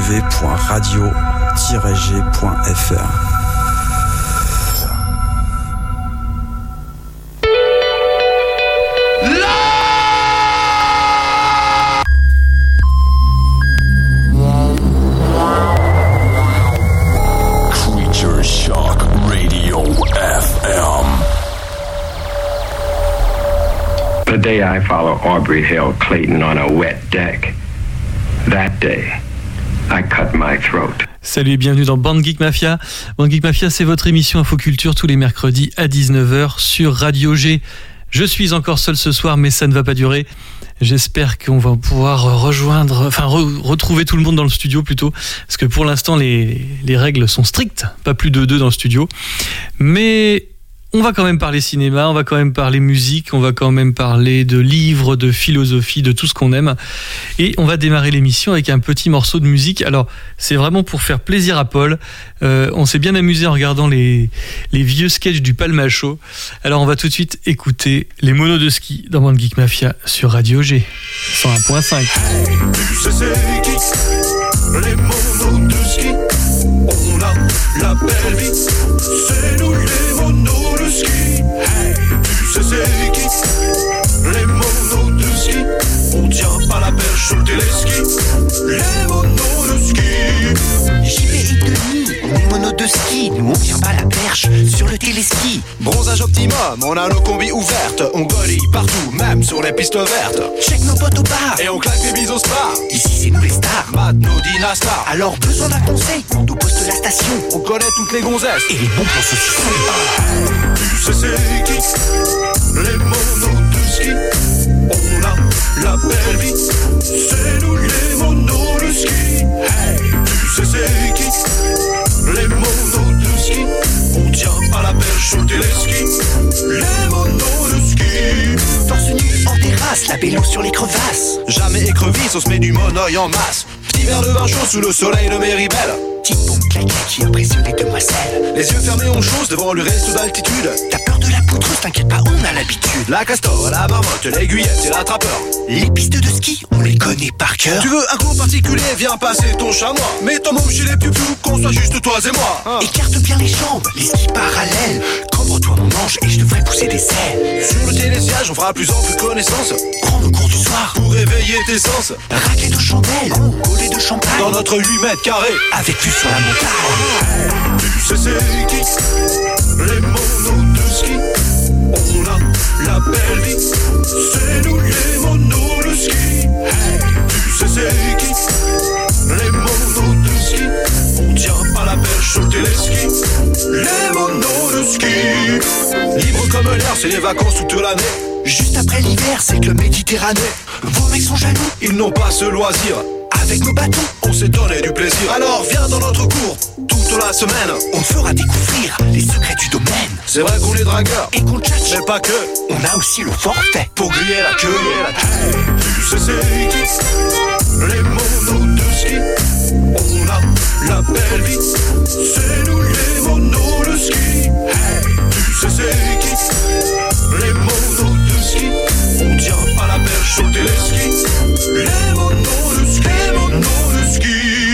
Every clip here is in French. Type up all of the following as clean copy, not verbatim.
www.radio-g.fr. The day I follow Aubrey Hill Clayton on a wet deck, that day, I cut my throat. Salut et bienvenue dans Bande Geek Mafia. Bande Geek Mafia, c'est votre émission Infoculture tous les mercredis à 19h sur Radio G. Je suis encore seul ce soir, mais ça ne va pas durer. J'espère qu'on va pouvoir retrouver tout le monde dans le studio plutôt, parce que pour l'instant les règles sont strictes, pas plus de 2 dans le studio. Mais on va quand même parler cinéma, on va quand même parler musique, on va quand même parler de livres, de philosophie, de tout ce qu'on aime. Et on va démarrer l'émission avec un petit morceau de musique. Alors, c'est vraiment pour faire plaisir à Paul. On s'est bien amusé en regardant les vieux sketchs du Palma Show. Alors, on va tout de suite écouter les monos de ski dans Bande Geek Mafia sur Radio G 101.5. Hey, tu sais c'est qui? Les monos de ski. On a la belle vie. C'est nous les monos de ski. Hey, tu sais c'est qui? Les monos de ski. On tient pas la perche sur le téléski. Les monos de ski. JP et Denis, on est monos de ski. Nous on tient pas la perche sur le téléski. Bronzage optimum, on a nos combis ouvertes. On golie partout, même sur les pistes vertes. Check nos potes au bar. Et on claque des bises au spa. Ici c'est nous les stars. Maintenant Dynastar. Alors besoin d'un conseil, on nous poste la station. On connaît toutes les gonzesses. Et les bons plans saucissons. Tu sais c'est qui? Les monos de ski. On a la belle vie. C'est nous les monos de ski. Hey, tu sais c'est qui? Les monos de ski. On tient pas la perche sur le téléski. Les monos de ski. Torse nu en terrasse, la vélo sur les crevasses. Jamais écrevisse, on se met du monoeil en masse. Petit verre de vin chaud sous le soleil de Méribel. Petite pompe claquée qui impressionne les demoiselles. Les yeux fermés on chose devant le resto d'altitude. T'as peur de la poudreuse, t'inquiète pas, on a l'habitude. La castor, la marmotte, l'aiguillette et l'attrapeur. Les pistes de ski, on les connaît par cœur. Tu veux un cours particulier, viens passer ton chamois. Mets ton môme chez les piou-piou, qu'on soit juste toi et moi. Écarte bien les jambes, les skis parallèles. Cambre-toi mon ange et je te ferai pousser des selles. Sur le télésiège, on fera plus en plus connaissance. Prends le cours du soir pour réveiller tes sens. Raclette aux chandelles, collet de champagne. Dans notre 8 mètres carrés, avec vue sur la montagne. Hey, tu sais c'est qui? Les monos de ski. On a la belle vie. C'est nous les monos de ski. Hey, tu sais c'est qui? Les monos de ski. On tient pas la perche sur le téléski. Les monos de ski. Libre comme l'air, c'est les vacances toute l'année. Juste après l'hiver, c'est que le Méditerranée. Vos mecs sont jaloux, ils n'ont pas ce loisir. Avec nos bâtons, on s'est donné du plaisir. Alors viens dans notre cours, toute la semaine. On te fera découvrir les secrets du domaine. C'est vrai qu'on est dragueurs, et qu'on tchatche, mais pas que. On a aussi le forfait pour griller la queue. Hey, tu sais c'est qui? Les monos de ski. On a la belle vie. C'est nous les monos de ski. Hey, tu sais c'est qui? Les monos de ski. On tient pas la perche sur le téléski. Les monos de ski. Les monos de ski.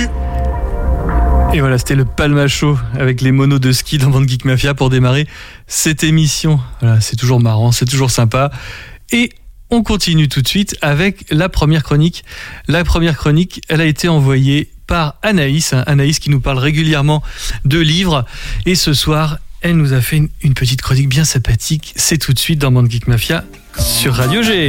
Et voilà, c'était le Palma Show avec les monos de ski dans Bande Geek Mafia pour démarrer cette émission. Voilà, c'est toujours marrant, c'est toujours sympa. Et on continue tout de suite avec la première chronique. La première chronique, elle a été envoyée par Anaïs. Anaïs qui nous parle régulièrement de livres. Et ce soir, elle nous a fait une petite chronique bien sympathique. C'est tout de suite dans Bande Geek Mafia sur Radio G.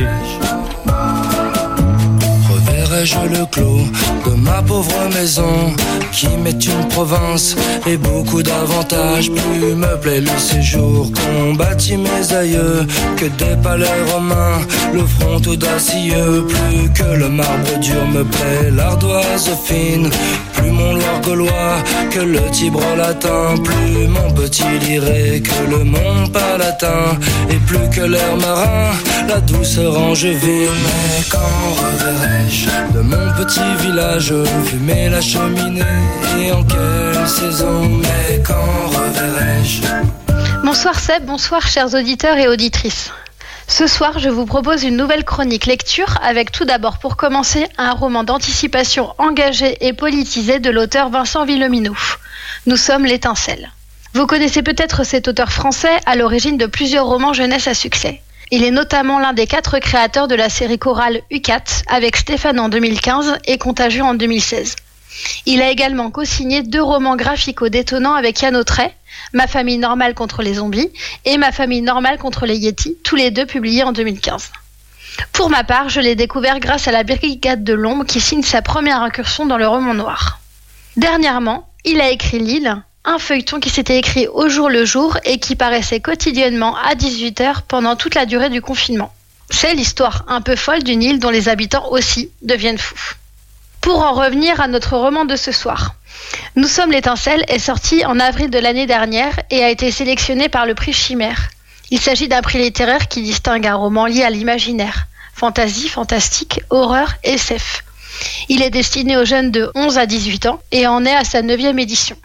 Reverrai-je le clos de ma pauvre maison qui m'est une province et beaucoup d'avantages. Plus me plaît le séjour qu'ont bâti mes aïeux que des palais romains, le front audacieux. Plus que le marbre dur me plaît l'ardoise fine, plus mon Loir gaulois que le Tibre latin, plus mon petit liré que le Mont Palatin, et plus que l'air marin, la douceur angevine. Mais quand reverrai-je de mon petit village fumer la cheminée, et en quelle saison? Mais quand reverrai-je? Bonsoir Seb, bonsoir chers auditeurs et auditrices. Ce soir, je vous propose une nouvelle chronique lecture avec tout d'abord pour commencer un roman d'anticipation engagé et politisé de l'auteur Vincent Villeminot. Nous sommes l'Étincelle. Vous connaissez peut-être cet auteur français à l'origine de plusieurs romans jeunesse à succès. Il est notamment l'un des 4 créateurs de la série chorale U4 avec Stéphane en 2015 et Contagieux en 2016. Il a également co-signé 2 romans graphico-détonnants avec Yann Autray, Ma famille normale contre les zombies et Ma famille normale contre les Yétis, tous les 2 publiés en 2015. Pour ma part, je l'ai découvert grâce à la Brigade de l'Ombre qui signe sa première incursion dans le roman noir. Dernièrement, il a écrit L'Île, un feuilleton qui s'était écrit au jour le jour et qui paraissait quotidiennement à 18h pendant toute la durée du confinement. C'est l'histoire un peu folle d'une île dont les habitants aussi deviennent fous. Pour en revenir à notre roman de ce soir, Nous sommes l'Étincelle est sorti en avril de l'année dernière et a été sélectionné par le prix Chimère. Il s'agit d'un prix littéraire qui distingue un roman lié à l'imaginaire, fantasy, fantastique, horreur, SF. Il est destiné aux jeunes de 11 à 18 ans et en est à sa 9e édition.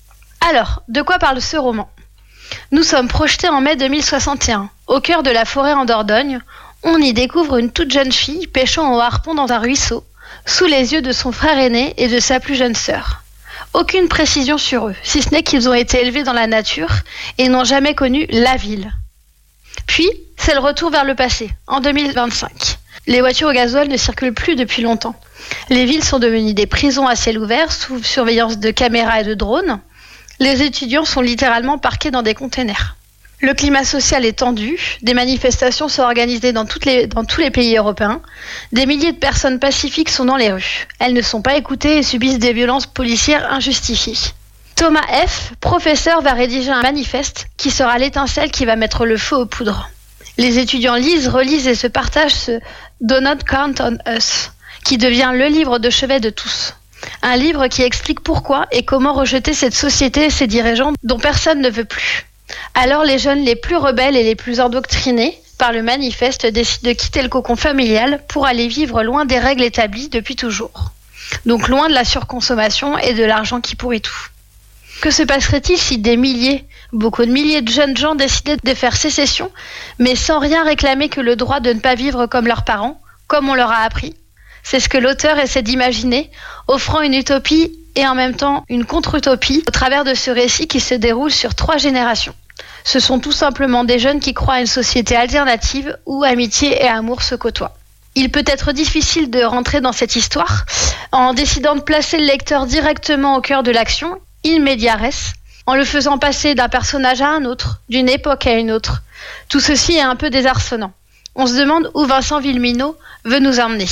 Alors, de quoi parle ce roman ? Nous sommes projetés en mai 2061, au cœur de la forêt en Dordogne. On y découvre une toute jeune fille pêchant au harpon dans un ruisseau, sous les yeux de son frère aîné et de sa plus jeune sœur. Aucune précision sur eux, si ce n'est qu'ils ont été élevés dans la nature et n'ont jamais connu la ville. Puis, c'est le retour vers le passé, en 2025. Les voitures au gasoil ne circulent plus depuis longtemps. Les villes sont devenues des prisons à ciel ouvert, sous surveillance de caméras et de drones. Les étudiants sont littéralement parqués dans des containers. Le climat social est tendu, des manifestations sont organisées dans tous les pays européens, des milliers de personnes pacifiques sont dans les rues. Elles ne sont pas écoutées et subissent des violences policières injustifiées. Thomas F., professeur, va rédiger un manifeste qui sera l'étincelle qui va mettre le feu aux poudres. Les étudiants lisent, relisent et se partagent ce Do Not Count on Us, qui devient le livre de chevet de tous. Un livre qui explique pourquoi et comment rejeter cette société et ses dirigeants dont personne ne veut plus. Alors les jeunes les plus rebelles et les plus endoctrinés par le manifeste décident de quitter le cocon familial pour aller vivre loin des règles établies depuis toujours. Donc loin de la surconsommation et de l'argent qui pourrit tout. Que se passerait-il si beaucoup de milliers de jeunes gens décidaient de faire sécession, mais sans rien réclamer que le droit de ne pas vivre comme leurs parents, comme on leur a appris ? C'est ce que l'auteur essaie d'imaginer, offrant une utopie et en même temps une contre-utopie au travers de ce récit qui se déroule sur 3 générations. Ce sont tout simplement des jeunes qui croient à une société alternative où amitié et amour se côtoient. Il peut être difficile de rentrer dans cette histoire en décidant de placer le lecteur directement au cœur de l'action, in media res, en le faisant passer d'un personnage à un autre, d'une époque à une autre. Tout ceci est un peu désarçonnant. On se demande où Vincent Villeminot veut nous emmener.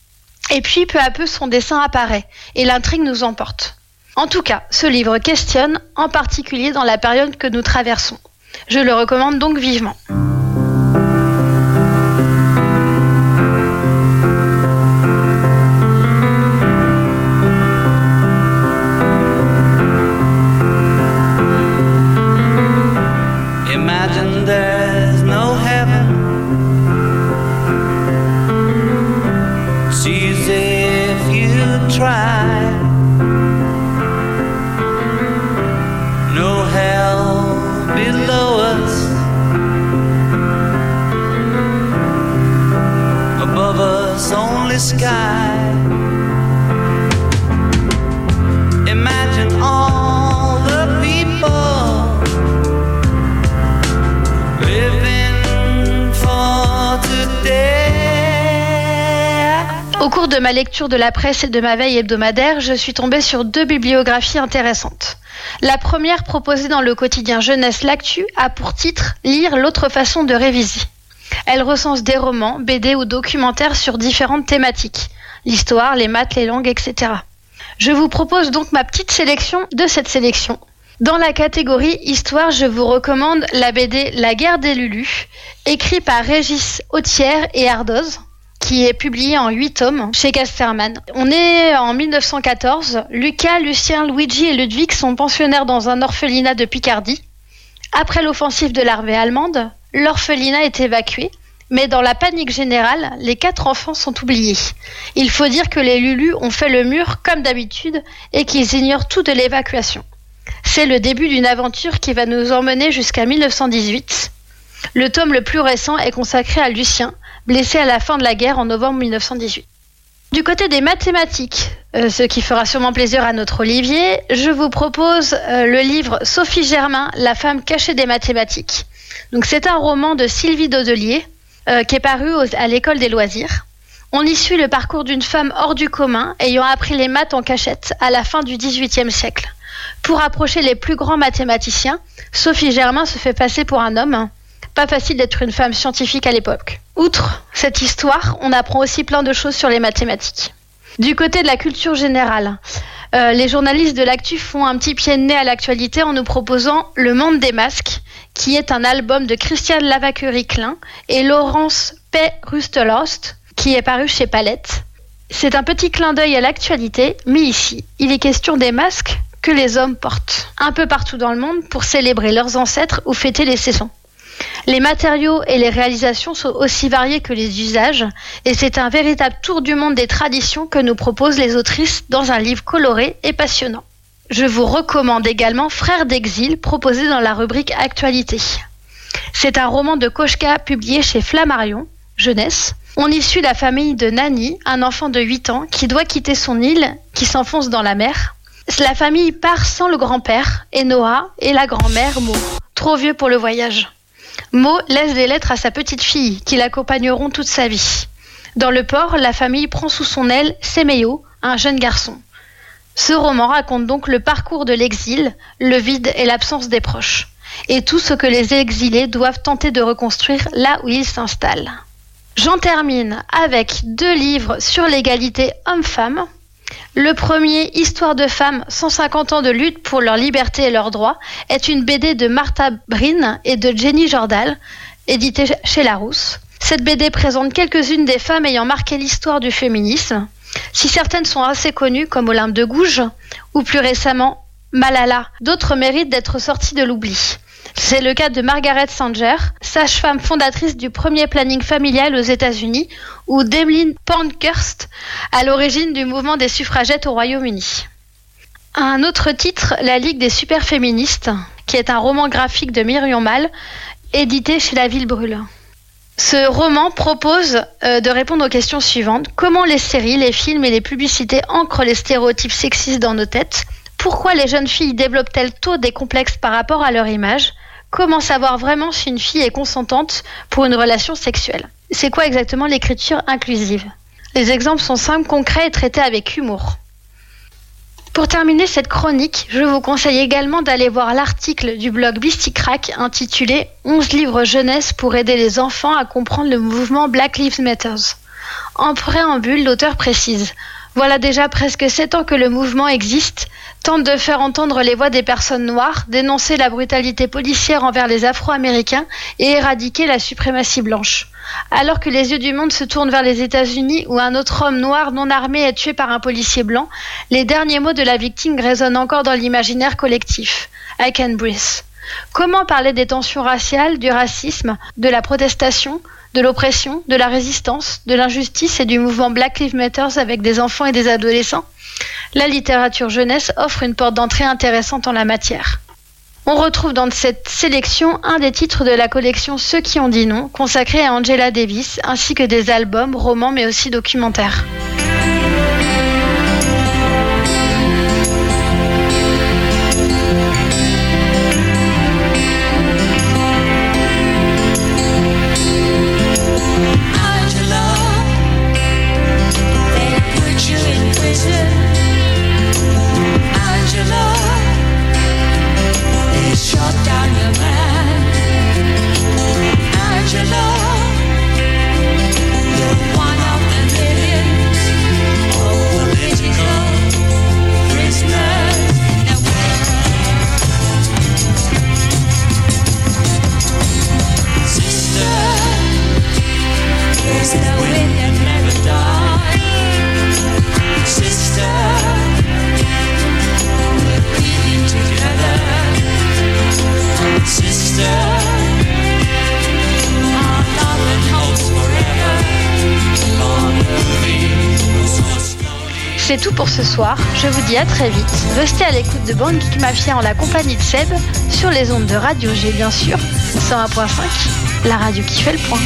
Et puis, peu à peu, son dessin apparaît et l'intrigue nous emporte. En tout cas, ce livre questionne, en particulier dans la période que nous traversons. Je le recommande donc vivement. Imagine there's no heaven. Sees if you try. No hell below us. Above us only sky. Imagine all the people living for today. Au cours de ma lecture de la presse et de ma veille hebdomadaire, je suis tombée sur 2 bibliographies intéressantes. La première, proposée dans le quotidien Jeunesse L'Actu, a pour titre « Lire l'autre façon de réviser ». Elle recense des romans, BD ou documentaires sur différentes thématiques, l'histoire, les maths, les langues, etc. Je vous propose donc ma petite sélection de cette sélection. Dans la catégorie Histoire, je vous recommande la BD La guerre des Lulus, écrite par Régis Autière et Ardoz, qui est publié en 8 tomes chez Casterman. On est en 1914. Lucas, Lucien, Luigi et Ludwig sont pensionnaires dans un orphelinat de Picardie. Après l'offensive de l'armée allemande, l'orphelinat est évacué, mais dans la panique générale, les 4 enfants sont oubliés. Il faut dire que les Lulus ont fait le mur comme d'habitude et qu'ils ignorent tout de l'évacuation. C'est le début d'une aventure qui va nous emmener jusqu'à 1918. Le tome le plus récent est consacré à Lucien, blessé à la fin de la guerre en novembre 1918. Du côté des mathématiques, ce qui fera sûrement plaisir à notre Olivier, je vous propose le livre Sophie Germain, La femme cachée des mathématiques. Donc c'est un roman de Sylvie Daudelier qui est paru à l'école des loisirs. On y suit le parcours d'une femme hors du commun ayant appris les maths en cachette à la fin du XVIIIe siècle. Pour approcher les plus grands mathématiciens, Sophie Germain se fait passer pour un homme. Pas facile d'être une femme scientifique à l'époque. Outre cette histoire, on apprend aussi plein de choses sur les mathématiques. Du côté de la culture générale, les journalistes de l'actu font un petit pied de nez à l'actualité en nous proposant Le Monde des Masques, qui est un album de Christiane Lavaquerie-Klein et Laurence P. Rustelost, qui est paru chez Palette. C'est un petit clin d'œil à l'actualité, mais ici, il est question des masques que les hommes portent un peu partout dans le monde pour célébrer leurs ancêtres ou fêter les saisons. Les matériaux et les réalisations sont aussi variés que les usages, et c'est un véritable tour du monde des traditions que nous proposent les autrices dans un livre coloré et passionnant. Je vous recommande également Frères d'exil, proposé dans la rubrique Actualité. C'est un roman de Kochka publié chez Flammarion, jeunesse. On y suit la famille de Nani, un enfant de 8 ans qui doit quitter son île, qui s'enfonce dans la mer. La famille part sans le grand-père, et Noah, et la grand-mère, Mo, trop vieux pour le voyage. Mo laisse des lettres à sa petite fille, qui l'accompagneront toute sa vie. Dans le port, la famille prend sous son aile Semeyo, un jeune garçon. Ce roman raconte donc le parcours de l'exil, le vide et l'absence des proches, et tout ce que les exilés doivent tenter de reconstruire là où ils s'installent. J'en termine avec 2 livres sur l'égalité homme-femme. Le premier, Histoire de femmes, 150 ans de lutte pour leur liberté et leurs droits, est une BD de Martha Bryn et de Jenny Jordal, éditée chez Larousse. Cette BD présente quelques-unes des femmes ayant marqué l'histoire du féminisme. Si certaines sont assez connues, comme Olympe de Gouges, ou plus récemment Malala, d'autres méritent d'être sorties de l'oubli. C'est le cas de Margaret Sanger, sage-femme fondatrice du premier planning familial aux États-Unis, ou d'Emmeline Pankhurst, à l'origine du mouvement des suffragettes au Royaume-Uni. Un autre titre, La Ligue des superféministes, qui est un roman graphique de Myriam Mal, édité chez La Ville Brûle. Ce roman propose de répondre aux questions suivantes. Comment les séries, les films et les publicités ancrent les stéréotypes sexistes dans nos têtes ? Pourquoi les jeunes filles développent-elles tôt des complexes par rapport à leur image ? Comment savoir vraiment si une fille est consentante pour une relation sexuelle ? C'est quoi exactement l'écriture inclusive ? Les exemples sont simples, concrets et traités avec humour. Pour terminer cette chronique, je vous conseille également d'aller voir l'article du blog Bisticrack intitulé « 11 livres jeunesse pour aider les enfants à comprendre le mouvement Black Lives Matter ». En préambule, l'auteur précise « Voilà déjà presque 7 ans que le mouvement existe, tente de faire entendre les voix des personnes noires, dénoncer la brutalité policière envers les Afro-Américains et éradiquer la suprématie blanche. Alors que les yeux du monde se tournent vers les États-Unis où un autre homme noir non armé est tué par un policier blanc, les derniers mots de la victime résonnent encore dans l'imaginaire collectif. I can breathe. Comment parler des tensions raciales, du racisme, de la protestation, de l'oppression, de la résistance, de l'injustice et du mouvement Black Lives Matter avec des enfants et des adolescents ? La littérature jeunesse offre une porte d'entrée intéressante en la matière. On retrouve dans cette sélection un des titres de la collection Ceux qui ont dit non, consacré à Angela Davis, ainsi que des albums, romans mais aussi documentaires. C'est tout pour ce soir, je vous dis à très vite. Restez à l'écoute de Bande Geek Mafia en la compagnie de Seb, sur les ondes de Radio G bien sûr, 101.5. la radio qui fait le point.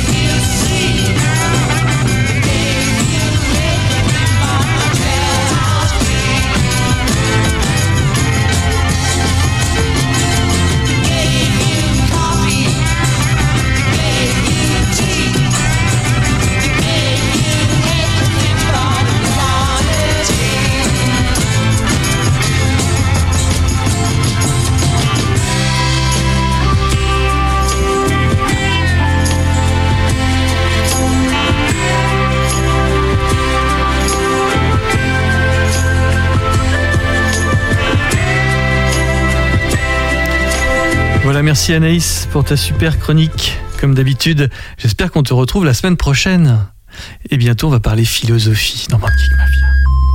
Voilà, merci Anaïs pour ta super chronique, comme d'habitude. J'espère qu'on te retrouve la semaine prochaine. Et bientôt, on va parler philosophie dans Band Geek Mafia.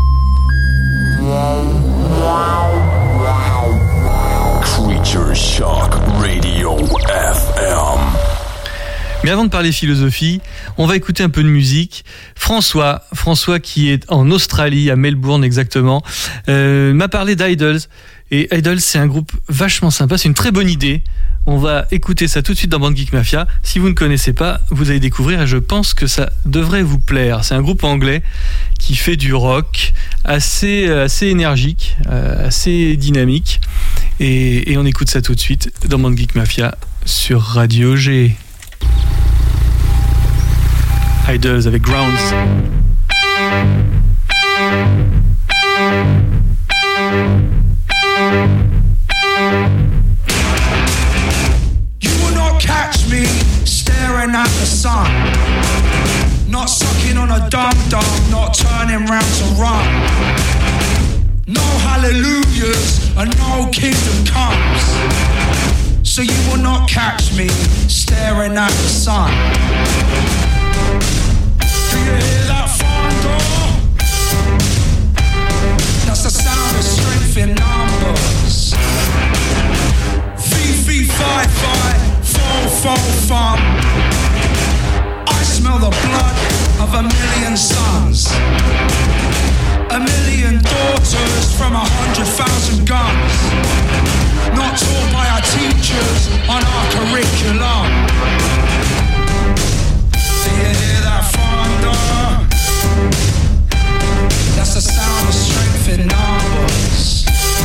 Creature Shock Radio FM. Mais avant de parler philosophie, on va écouter un peu de musique. François qui est en Australie, à Melbourne exactement, m'a parlé d'Idols. Et Idols, c'est un groupe vachement sympa, c'est une très bonne idée. On va écouter ça tout de suite dans Band Geek Mafia. Si vous ne connaissez pas, vous allez découvrir et je pense que ça devrait vous plaire. C'est un groupe anglais qui fait du rock assez énergique, assez dynamique. Et on écoute ça tout de suite dans Band Geek Mafia sur Radio G. Idols avec Grounds. You will not catch me staring at the sun, not sucking on a dum-dum, not turning round to run. No hallelujahs and no kingdom comes. So you will not catch me staring at the sun. Do you hear that thunder? That's the sound of strength in numbers. Fee, fi, fi, fo, fum. I smell the blood of 1,000,000 sons, 1,000,000 daughters from 100,000 guns. Not taught by our teachers on our curriculum. Do you hear that thunder? That's the sound of strength in numbers.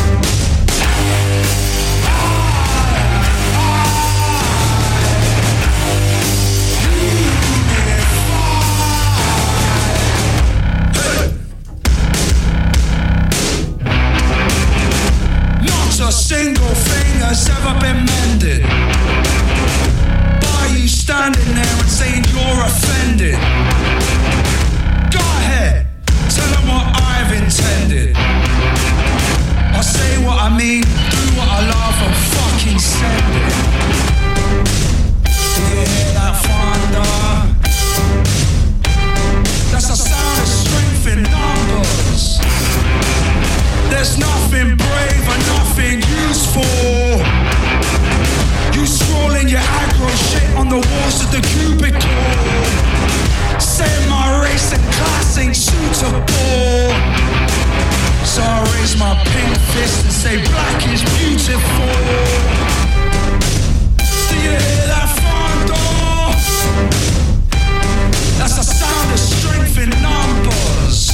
Not a single thing has ever been mended by you standing there and saying you're offended. Go ahead, tell them what I've intended. I say what I mean, do what I love and fucking send it. Do you hear that thunder? That's the sound of strength in numbers. There's nothing brave and nothing useful. You scrolling your aggro shit on the walls of the cubicle. Saying my race and class ain't suitable. So I raise my pink fist and say black is beautiful. Do you hear that thunder? That's the sound of strength in numbers.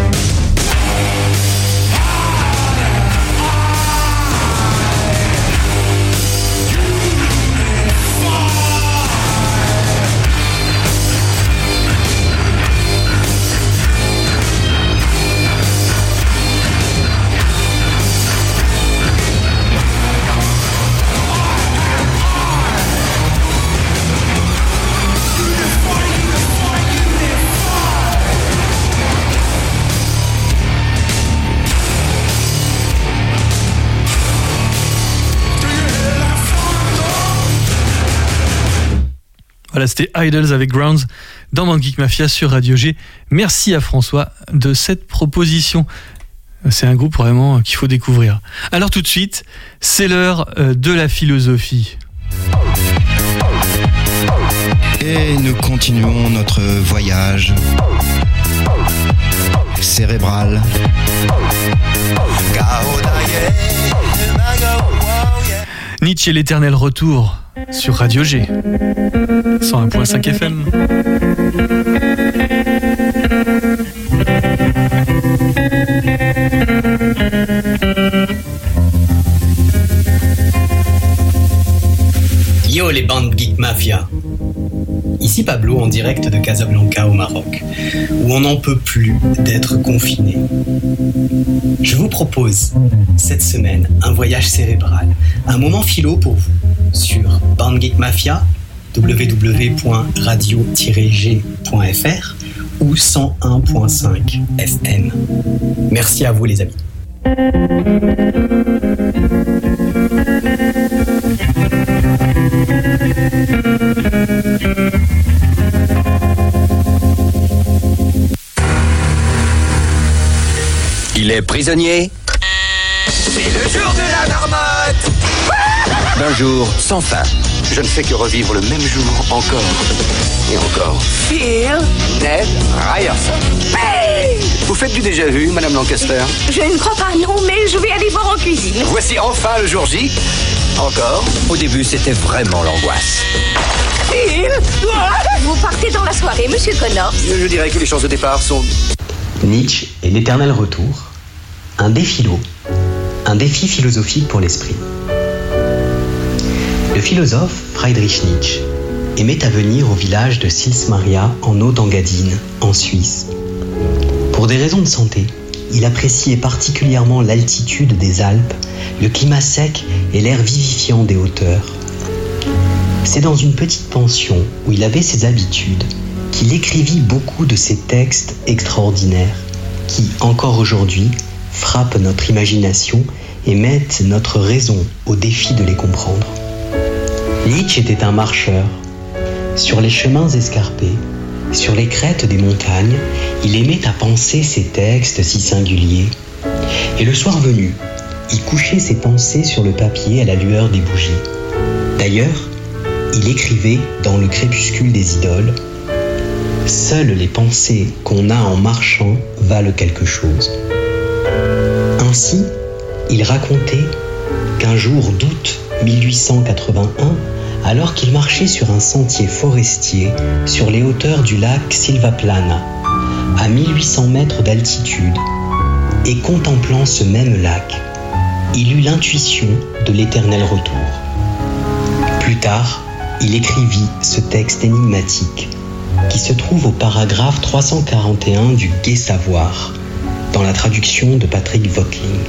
Voilà, c'était Idols avec Grounds dans Band Geek Mafia sur Radio G. Merci à François de cette proposition. C'est un groupe vraiment qu'il faut découvrir. Alors tout de suite, c'est l'heure de la philosophie. Et nous continuons notre voyage cérébral. Nietzsche, l'éternel retour. sur Radio G, 101.5 FM. Yo les bandes Geek Mafia. Ici Pablo en direct de Casablanca au Maroc, où on n'en peut plus d'être confiné. Je vous propose cette semaine un voyage cérébral, un moment philo pour vous sur Bande Geek Mafia, www.radio-g.fr ou 101.5 FM. Merci à vous les amis. Il est prisonnier. C'est le jour de la marmotte. D'un jour sans fin. Je ne fais que revivre le même jour encore et encore. Phil, Ned Ryerson. hey, Vous faites du déjà-vu, Madame Lancaster? je ne crois pas non, mais je vais aller voir en cuisine. Voici enfin le jour J. Encore. Au début, c'était vraiment l'angoisse. Phil, vous partez dans la soirée, Monsieur Connors. Je dirais que les chances de départ sont... Nietzsche et l'éternel retour, un défi philosophique pour l'esprit. Le philosophe Friedrich Nietzsche aimait à venir au village de Sils Maria en Haute-Engadine, en Suisse. Pour des raisons de santé, il appréciait particulièrement l'altitude des Alpes, le climat sec et l'air vivifiant des hauteurs. C'est dans une petite pension où il avait ses habitudes qu'il écrivit beaucoup de ces textes extraordinaires qui, encore aujourd'hui, frappent notre imagination et mettent notre raison au défi de les comprendre. Nietzsche était un marcheur. Sur les chemins escarpés, sur les crêtes des montagnes, il aimait à penser ces textes si singuliers. Et le soir venu, il couchait ses pensées sur le papier à la lueur des bougies. D'ailleurs, il écrivait dans le crépuscule des idoles: seules les pensées qu'on a en marchant valent quelque chose. Ainsi, il racontait qu'un jour d'août 1881, alors qu'il marchait sur un sentier forestier sur les hauteurs du lac Silvaplana, à 1800 mètres d'altitude, et contemplant ce même lac, il eut l'intuition de l'éternel retour. Plus tard, il écrivit ce texte énigmatique qui se trouve au paragraphe 341 du Gai Savoir, dans la traduction de Patrick Watling.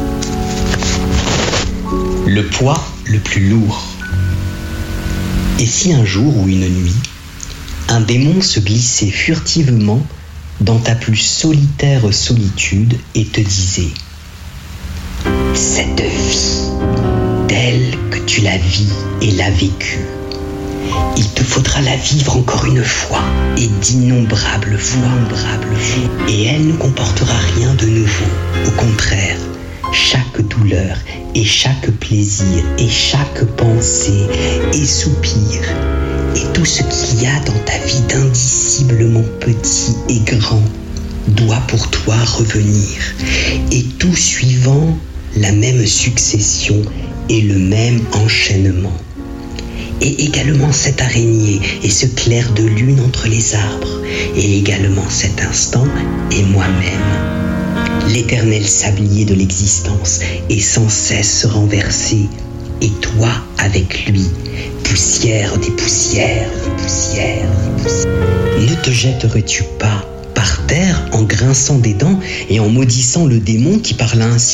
Le poids le plus lourd. Et si un jour ou une nuit, un démon se glissait furtivement dans ta plus solitaire solitude et te disait: cette vie, telle que tu la vis et l'as vécue, il te faudra la vivre encore une fois et d'innombrables fois, et elle ne comportera rien de nouveau. Au contraire, chaque douleur et chaque plaisir et chaque pensée et soupir et tout ce qu'il y a dans ta vie d'indiciblement petit et grand doit pour toi revenir, et tout suivant la même succession et le même enchaînement. Et également cette araignée et ce clair de lune entre les arbres, et également cet instant et moi-même. L'éternel sablier de l'existence est sans cesse renversé, et toi avec lui, poussière des poussières. Ne te jetterais-tu pas par terre en grinçant des dents et en maudissant le démon qui parla ainsi ?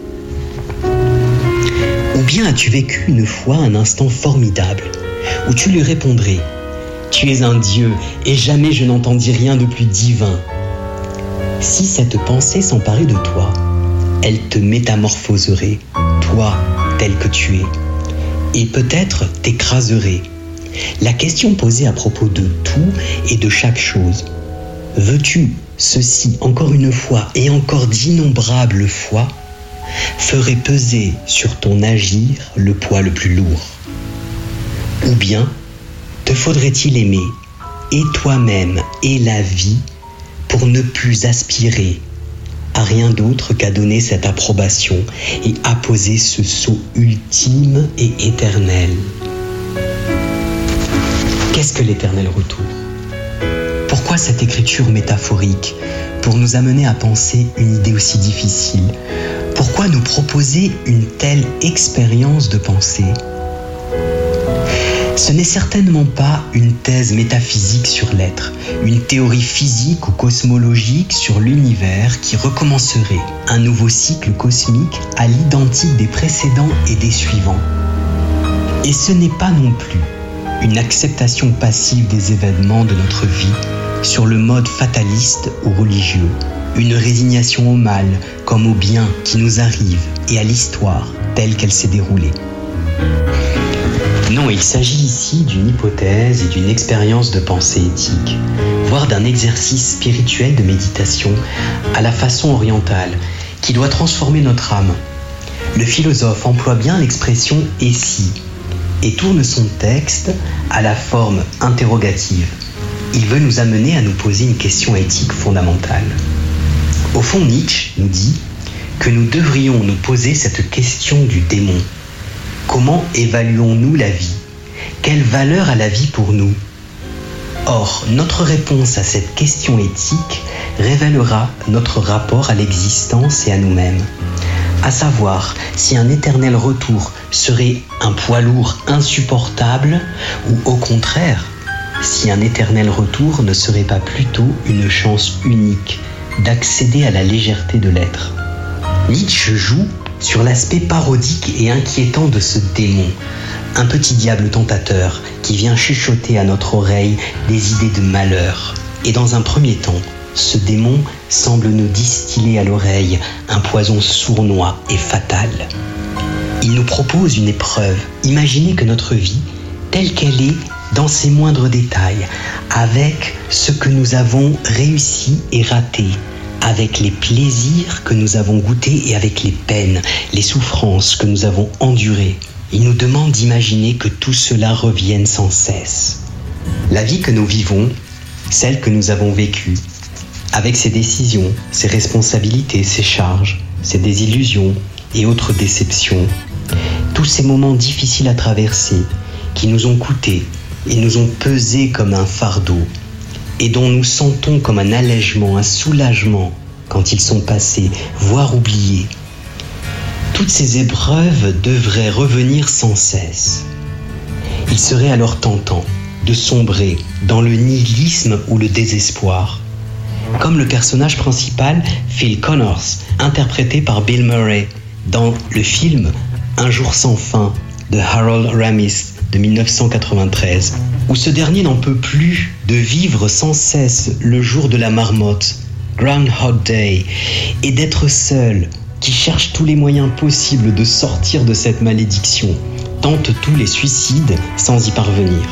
Ou bien as-tu vécu une fois un instant formidable où tu lui répondrais: tu es un dieu et jamais je n'entendis rien de plus divin. Si cette pensée s'emparait de toi, elle te métamorphoserait, toi tel que tu es, et peut-être t'écraserait. La question posée à propos de tout et de chaque chose: veux-tu ceci encore une fois et encore d'innombrables fois, ferait peser sur ton agir le poids le plus lourd. Ou bien te faudrait-il aimer et toi-même et la vie pour ne plus aspirer à rien d'autre qu'à donner cette approbation et apposer ce sceau ultime et éternel: que l'éternel retour? Pourquoi cette écriture métaphorique pour nous amener à penser une idée aussi difficile? Pourquoi nous proposer une telle expérience de pensée? Ce n'est certainement pas une thèse métaphysique sur l'être, une théorie physique ou cosmologique sur l'univers qui recommencerait un nouveau cycle cosmique à l'identique des précédents et des suivants. Et ce n'est pas non plus une acceptation passive des événements de notre vie sur le mode fataliste ou religieux, une résignation au mal comme au bien qui nous arrive et à l'histoire telle qu'elle s'est déroulée. Non, il s'agit ici d'une hypothèse et d'une expérience de pensée éthique, voire d'un exercice spirituel de méditation à la façon orientale, qui doit transformer notre âme. Le philosophe emploie bien l'expression « et si » et tourne son texte à la forme interrogative. Il veut nous amener à nous poser une question éthique fondamentale. Au fond, Nietzsche nous dit que nous devrions nous poser cette question du démon. Comment évaluons-nous la vie? Quelle valeur a la vie pour nous? Or, notre réponse à cette question éthique révélera notre rapport à l'existence et à nous-mêmes. À savoir, si un éternel retour serait un poids lourd insupportable ou au contraire, si un éternel retour ne serait pas plutôt une chance unique d'accéder à la légèreté de l'être. Nietzsche joue sur l'aspect parodique et inquiétant de ce démon, un petit diable tentateur qui vient chuchoter à notre oreille des idées de malheur. Et dans un premier temps, ce démon semble nous distiller à l'oreille un poison sournois et fatal. Il nous propose une épreuve. Imaginez que notre vie, telle qu'elle est, dans ses moindres détails, avec ce que nous avons réussi et raté, avec les plaisirs que nous avons goûtés et avec les peines, les souffrances que nous avons endurées. Il nous demande d'imaginer que tout cela revienne sans cesse. La vie que nous vivons, celle que nous avons vécue, avec ses décisions, ses responsabilités, ses charges, ses désillusions et autres déceptions, tous ces moments difficiles à traverser, qui nous ont coûté et nous ont pesé comme un fardeau, et dont nous sentons comme un allègement, un soulagement quand ils sont passés, voire oubliés. Toutes ces épreuves devraient revenir sans cesse. Il serait alors tentant de sombrer dans le nihilisme ou le désespoir, comme le personnage principal, Phil Connors, interprété par Bill Murray dans le film Un jour sans fin de Harold Ramis de 1993, où ce dernier n'en peut plus de vivre sans cesse le jour de la marmotte, Groundhog Day, et d'être seul, qui cherche tous les moyens possibles de sortir de cette malédiction, tente tous les suicides sans y parvenir.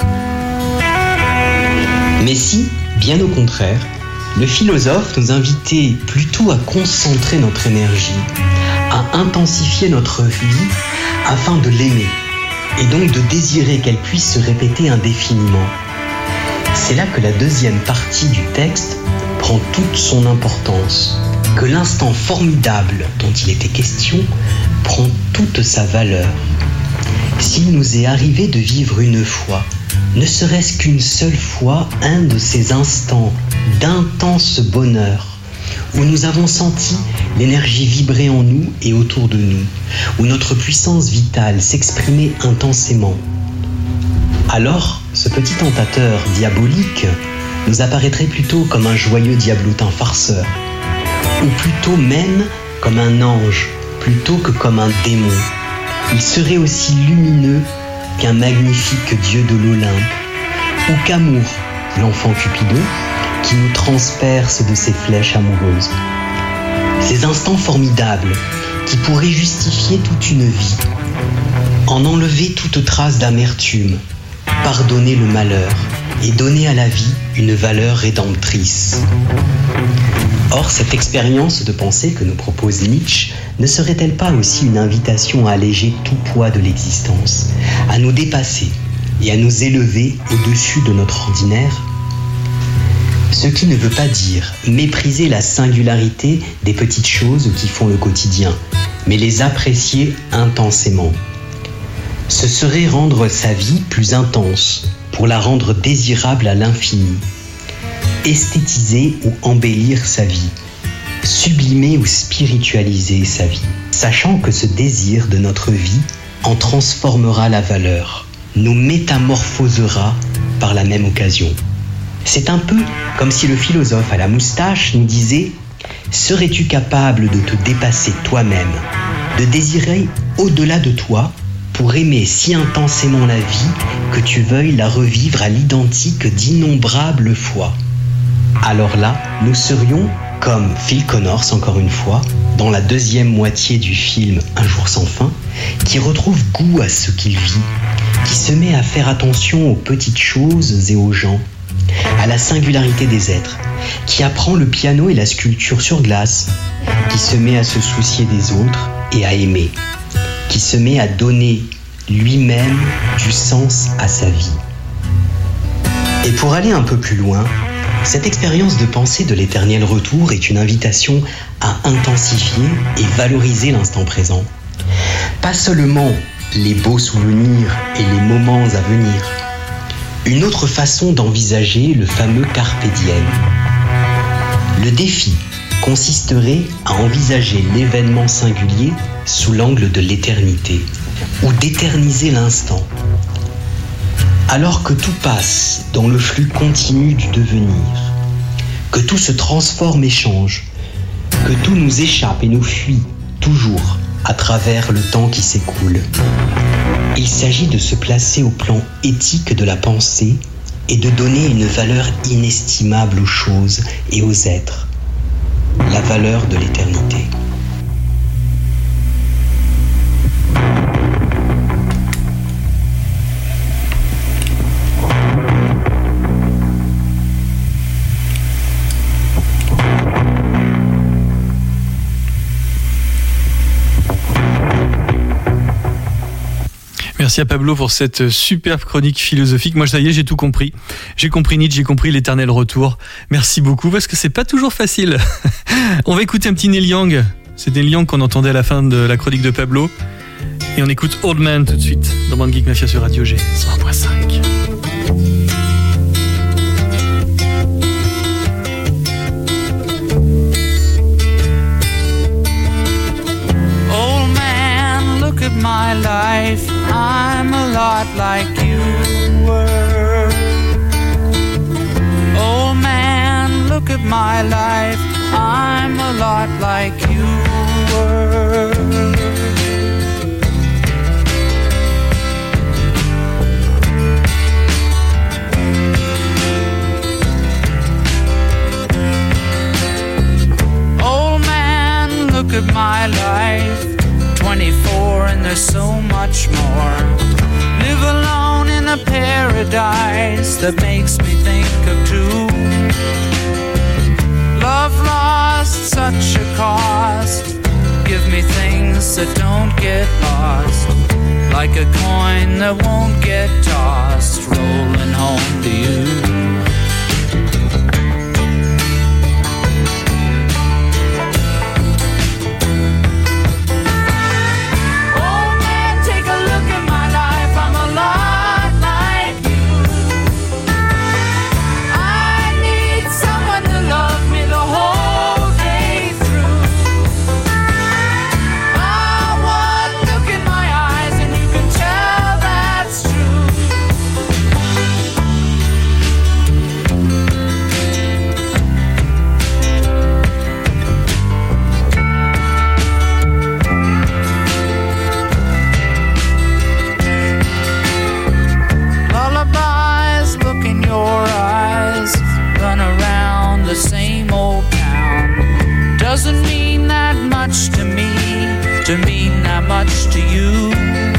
Mais si, bien au contraire, le philosophe nous invitait plutôt à concentrer notre énergie, à intensifier notre vie afin de l'aimer, et donc de désirer qu'elle puisse se répéter indéfiniment. C'est là que la deuxième partie du texte prend toute son importance, que l'instant formidable dont il était question prend toute sa valeur. S'il nous est arrivé de vivre une fois, ne serait-ce qu'une seule fois, un de ces instants d'intense bonheur, où nous avons senti l'énergie vibrer en nous et autour de nous, où notre puissance vitale s'exprimait intensément, alors ce petit tentateur diabolique nous apparaîtrait plutôt comme un joyeux diablotin farceur, ou plutôt même comme un ange, plutôt que comme un démon. Il serait aussi lumineux qu'un magnifique dieu de l'Olympe, ou qu'Amour, l'enfant Cupidon, qui nous transperce de ses flèches amoureuses. Ces instants formidables qui pourraient justifier toute une vie, en enlever toute trace d'amertume, pardonner le malheur et donner à la vie une valeur rédemptrice. Or, cette expérience de pensée que nous propose Nietzsche ne serait-elle pas aussi une invitation à alléger tout poids de l'existence, à nous dépasser et à nous élever au-dessus de notre ordinaire? Ce qui ne veut pas dire mépriser la singularité des petites choses qui font le quotidien, mais les apprécier intensément. Ce serait rendre sa vie plus intense, pour la rendre désirable à l'infini. Esthétiser ou embellir sa vie, sublimer ou spiritualiser sa vie, sachant que ce désir de notre vie en transformera la valeur, nous métamorphosera par la même occasion. C'est un peu comme si le philosophe à la moustache nous disait « Serais-tu capable de te dépasser toi-même, de désirer au-delà de toi pour aimer si intensément la vie que tu veuilles la revivre à l'identique d'innombrables fois ?» Alors là, nous serions comme Phil Connors, encore une fois, dans la deuxième moitié du film Un jour sans fin, qui retrouve goût à ce qu'il vit, qui se met à faire attention aux petites choses et aux gens, à la singularité des êtres, qui apprend le piano et la sculpture sur glace, qui se met à se soucier des autres et à aimer, qui se met à donner lui-même du sens à sa vie. Et pour aller un peu plus loin, cette expérience de pensée de l'éternel retour est une invitation à intensifier et valoriser l'instant présent. Pas seulement les beaux souvenirs et les moments à venir. Une autre façon d'envisager le fameux carpe diem. Le défi consisterait à envisager l'événement singulier sous l'angle de l'éternité, ou d'éterniser l'instant. Alors que tout passe dans le flux continu du devenir, que tout se transforme et change, que tout nous échappe et nous fuit toujours à travers le temps qui s'écoule. Il s'agit de se placer au plan éthique de la pensée et de donner une valeur inestimable aux choses et aux êtres, la valeur de l'éternité. Merci à Pablo pour cette superbe chronique philosophique. Moi, ça y est, j'ai tout compris. J'ai compris Nietzsche, j'ai compris l'éternel retour. Merci beaucoup, parce que c'est pas toujours facile. On va écouter un petit Neil Young. C'est Neil Young qu'on entendait à la fin de la chronique de Pablo. Et on écoute Old Man tout de suite dans Band Geek Mafia sur Radio G 101.5. My life, I'm a lot like you were. Oh man, look at my life, I'm a lot like you were. Oh man, look at my life, 24 and there's so much more. Live alone in a paradise that makes me think of two. Love lost, such a cost. Give me things that don't get lost, like a coin that won't get tossed, rolling home to you. Doesn't mean that much to me, to mean that much to you.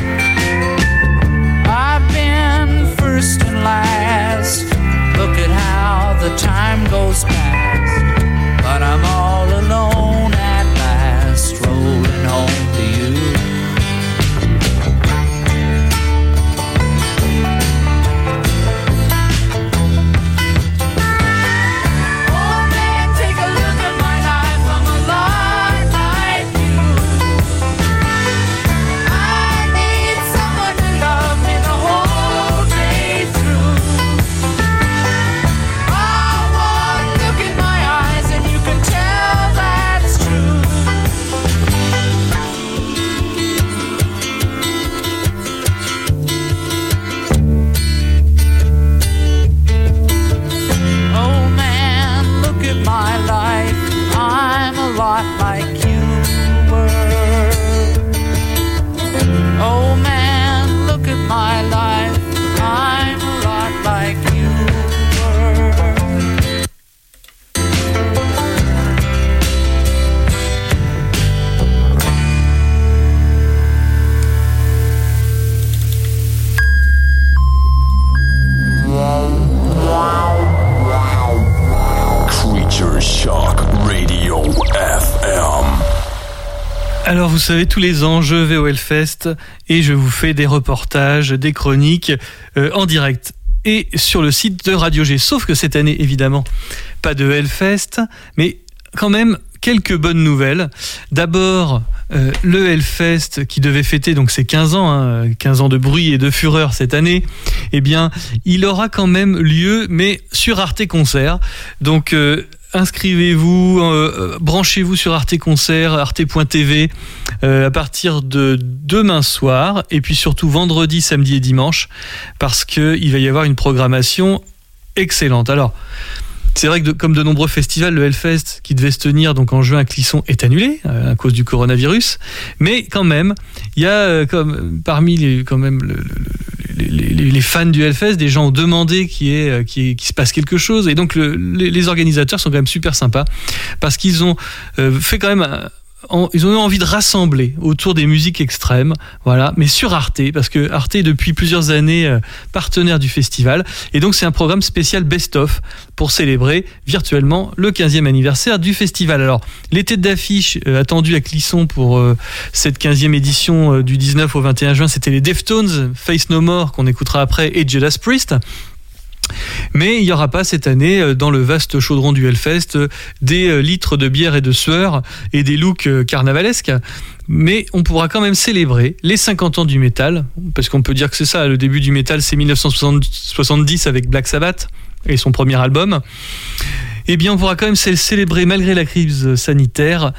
I've been first and last, look at how the time goes past, but I'm all alone at last, rolling home to you. Oh man, take a look at my life, I'm alive. Alors vous savez, tous les ans je vais au Hellfest et je vous fais des reportages, des chroniques en direct et sur le site de Radio G. Sauf que cette année, évidemment, pas de Hellfest, mais quand même quelques bonnes nouvelles. D'abord, le Hellfest qui devait fêter donc ses 15 ans, 15 ans de bruit et de fureur cette année, eh bien, il aura quand même lieu, mais sur Arte Concert. Donc, inscrivez-vous, branchez-vous sur Arte Concert, arte.tv à partir de demain soir et puis surtout vendredi, samedi et dimanche parce qu'il va y avoir une programmation excellente. Alors, c'est vrai que comme de nombreux festivals, le Hellfest qui devait se tenir donc en juin à Clisson est annulé à cause du coronavirus, mais quand même, il y a parmi les fans du Hellfest, des gens ont demandé qu'il se passe quelque chose et donc les organisateurs sont quand même super sympas parce qu'ils ont fait quand même ils ont eu envie de rassembler autour des musiques extrêmes, voilà, mais sur Arte, parce que Arte est depuis plusieurs années partenaire du festival, et donc c'est un programme spécial best-of pour célébrer virtuellement le 15e anniversaire du festival. Alors, les têtes d'affiche attendues à Clisson pour cette 15e édition du 19 au 21 juin, c'était les Deftones, Faith No More, qu'on écoutera après, et Judas Priest. Mais il n'y aura pas cette année dans le vaste chaudron du Hellfest des litres de bière et de sueur et des looks carnavalesques. Mais on pourra quand même célébrer les 50 ans du métal, parce qu'on peut dire que c'est ça, le début du métal c'est 1970 avec Black Sabbath et son premier album. Eh bien, on pourra quand même célébrer, malgré la crise sanitaire,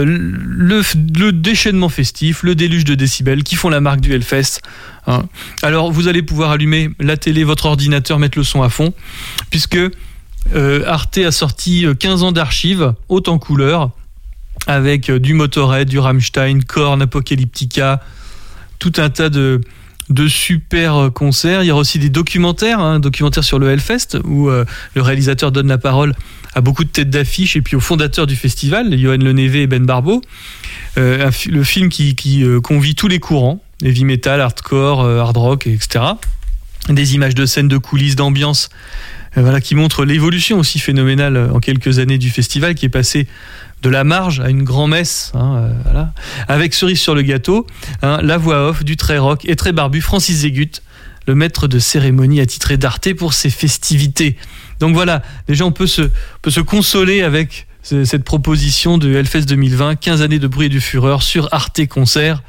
le déchaînement festif, le déluge de décibels qui font la marque du Hellfest. Hein. Alors, vous allez pouvoir allumer la télé, votre ordinateur, mettre le son à fond, puisque Arte a sorti 15 ans d'archives, hautes en couleurs, avec du Motorhead, du Rammstein, Korn, Apocalyptica, tout un tas de super concerts. Il y aura aussi des documentaires, documentaires sur le Hellfest, où le réalisateur donne la parole à beaucoup de têtes d'affiche et puis aux fondateurs du festival, Johan Lenévé et Ben Barbeau. Le film qui convie tous les courants, heavy metal, hardcore, hard rock, etc. Des images de scènes, de coulisses, d'ambiance, qui montrent l'évolution aussi phénoménale en quelques années du festival, qui est passé de la marge à une grand-messe, avec cerise sur le gâteau, la voix off du très rock et très barbu Francis Zégut, le maître de cérémonie attitré d'Arte pour ses festivités. Donc voilà, déjà on peut se consoler avec cette proposition de Hellfest 2020, 15 années de bruit et de fureur sur Arte Concert,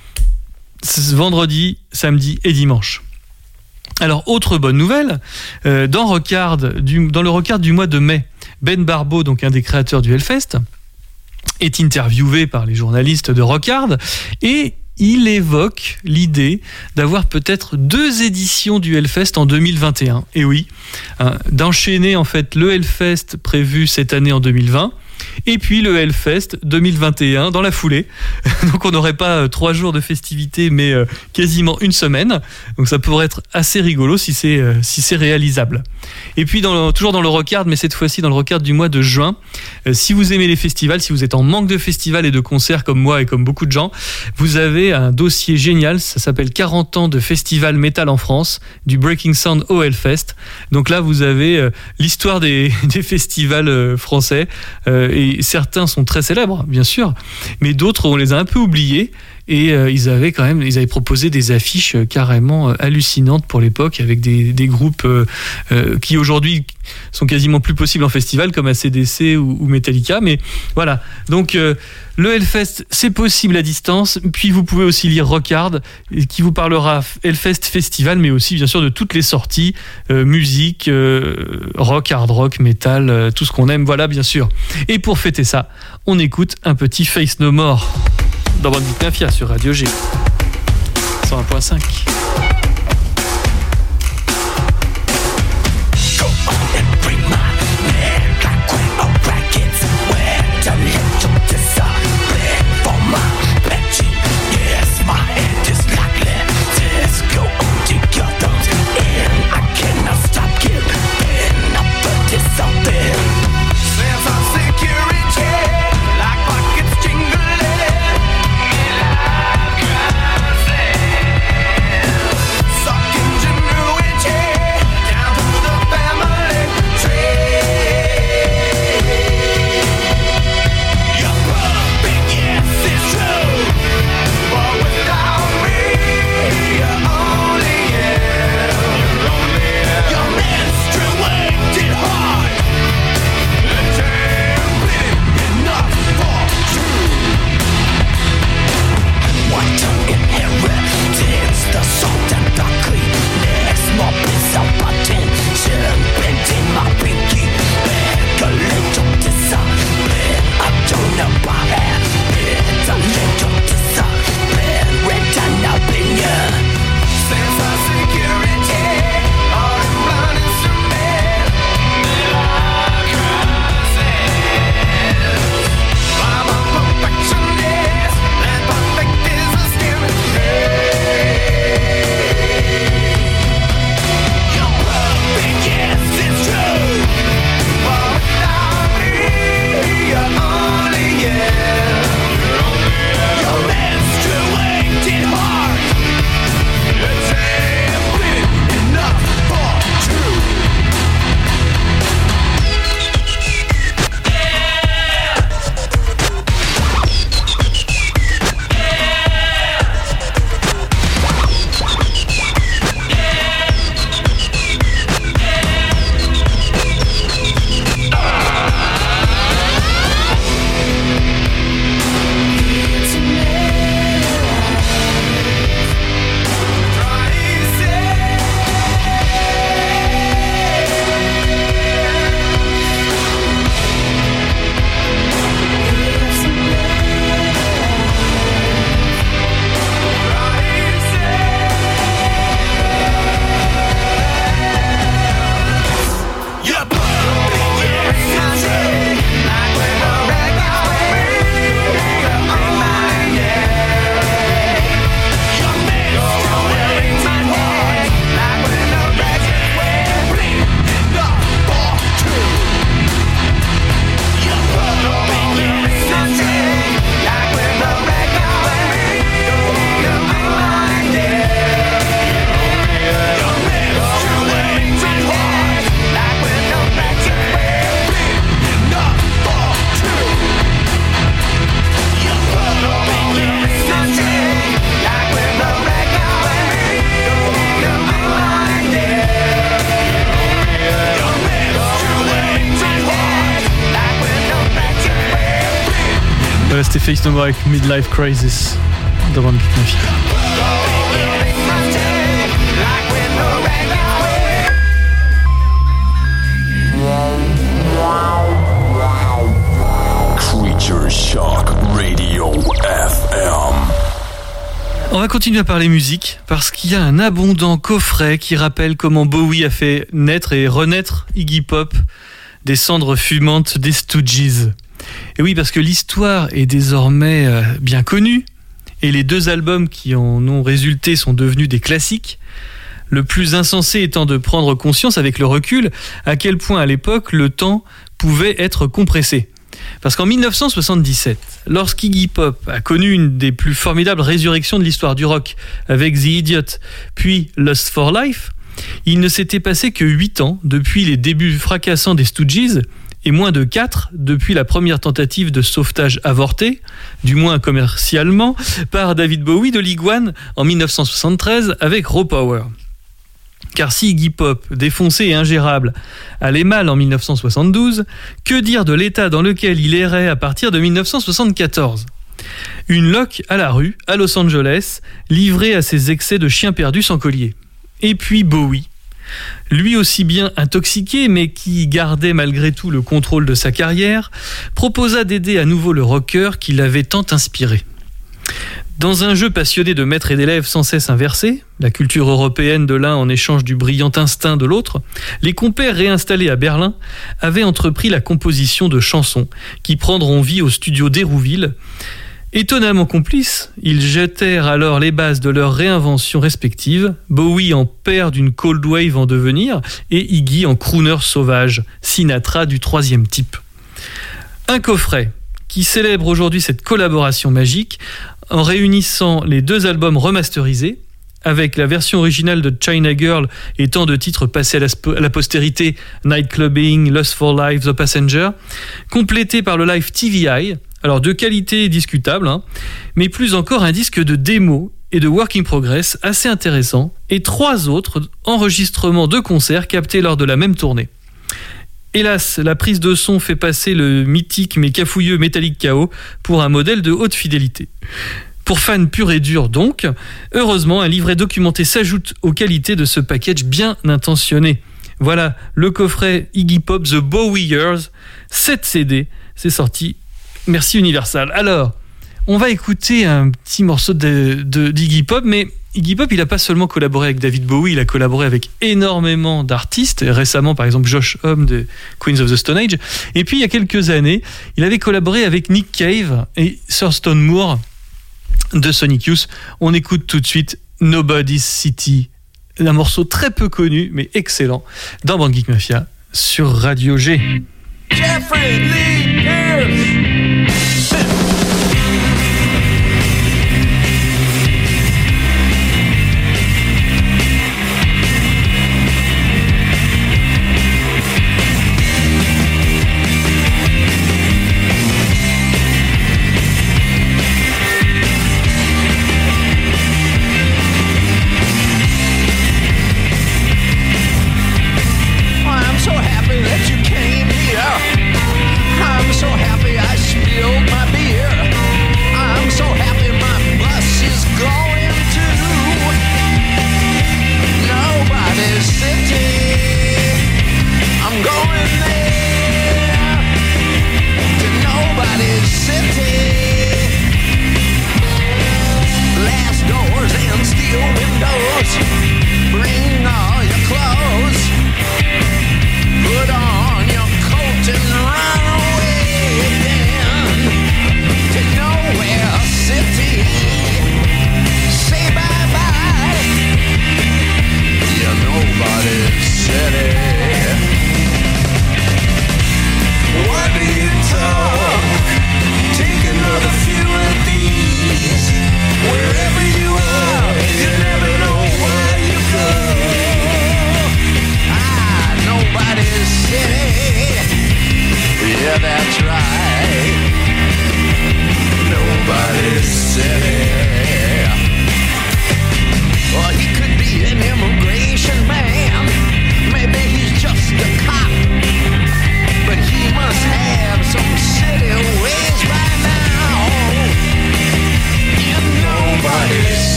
vendredi, samedi et dimanche. Alors, autre bonne nouvelle, dans le Rockard du mois de mai, Ben Barbeau, donc un des créateurs du Hellfest, est interviewé par les journalistes de Rockard et il évoque l'idée d'avoir peut-être 2 éditions du Hellfest en 2021. Et oui, d'enchaîner en fait le Hellfest prévu cette année en 2020 et puis le Hellfest 2021 dans la foulée. Donc on n'aurait pas 3 jours de festivités, mais quasiment une semaine. Donc ça pourrait être assez rigolo si c'est réalisable. Et puis toujours dans le Rockard, mais cette fois-ci dans le Rockard du mois de juin, si vous aimez les festivals, si vous êtes en manque de festivals et de concerts comme moi et comme beaucoup de gens, vous avez un dossier génial, ça s'appelle 40 ans de festival métal en France, du Breaking Sound au Hellfest. Donc là vous avez l'histoire des festivals français, et certains sont très célèbres bien sûr, mais d'autres on les a un peu oubliés. Et ils avaient proposé des affiches carrément hallucinantes pour l'époque, avec des groupes qui aujourd'hui sont quasiment plus possibles en festival, comme AC/DC ou Metallica. Mais voilà, donc le Hellfest, c'est possible à distance. Puis vous pouvez aussi lire Rockard, qui vous parlera Hellfest Festival, mais aussi bien sûr de toutes les sorties, musique, rock, hard rock, metal, tout ce qu'on aime, voilà bien sûr. Et pour fêter ça, on écoute un petit Faith No More dans Bande Geek Mafia sur Radio G 101.5. Security, like pockets jingling. Voilà, c'était Faith No More avec Midlife Crisis dans One Geek Mafia. Creature Shock Radio FM. On va continuer à parler musique parce qu'il y a un abondant coffret qui rappelle comment Bowie a fait naître et renaître Iggy Pop des cendres fumantes des Stooges. Et oui, parce que l'histoire est désormais bien connue et les 2 albums qui en ont résulté sont devenus des classiques. Le plus insensé étant de prendre conscience avec le recul à quel point à l'époque le temps pouvait être compressé. Parce qu'en 1977, lorsqu'Iggy Pop a connu une des plus formidables résurrections de l'histoire du rock avec The Idiot, puis Lust for Life, il ne s'était passé que 8 ans depuis les débuts fracassants des Stooges et moins de 4 depuis la première tentative de sauvetage avortée, du moins commercialement, par David Bowie de League One en 1973 avec Raw Power. Car si Iggy Pop, défoncé et ingérable, allait mal en 1972, que dire de l'état dans lequel il errait à partir de 1974 ? Une loque à la rue, à Los Angeles, livrée à ses excès de chien perdu sans collier. Et puis Bowie, lui aussi bien intoxiqué, mais qui gardait malgré tout le contrôle de sa carrière, proposa d'aider à nouveau le rocker qui l'avait tant inspiré. Dans un jeu passionné de maître et d'élève sans cesse inversé, la culture européenne de l'un en échange du brillant instinct de l'autre, les compères réinstallés à Berlin avaient entrepris la composition de chansons qui prendront vie au studio d'Hérouville. Étonnamment complices, ils jetèrent alors les bases de leur réinvention respective, Bowie en père d'une cold wave en devenir et Iggy en crooner sauvage, Sinatra du 3e type. Un coffret qui célèbre aujourd'hui cette collaboration magique en réunissant les 2 albums remasterisés, avec la version originale de China Girl et tant de titres passés à la postérité, Night Clubbing, Lust for Life, The Passenger, complété par le live TVI, alors de qualité discutable, mais plus encore un disque de démo et de work in progress assez intéressant, et 3 autres enregistrements de concerts captés lors de la même tournée. Hélas, la prise de son fait passer le mythique mais cafouilleux Metallic Chaos pour un modèle de haute fidélité. Pour fans purs et durs donc, heureusement un livret documenté s'ajoute aux qualités de ce package bien intentionné. Voilà le coffret Iggy Pop The Bowie Years, 7 CD, c'est sorti, merci Universal. Alors, on va écouter un petit morceau d'Iggy Pop, mais Iggy Pop, il n'a pas seulement collaboré avec David Bowie, il a collaboré avec énormément d'artistes, récemment par exemple Josh Homme de Queens of the Stone Age, et puis il y a quelques années, il avait collaboré avec Nick Cave et Thurston Moore de Sonic Youth. On écoute tout de suite Nobody's City, un morceau très peu connu mais excellent dans Band Geek Mafia sur Radio G. Jeffrey Lee Pierce. I'm so happy that you came here. I'm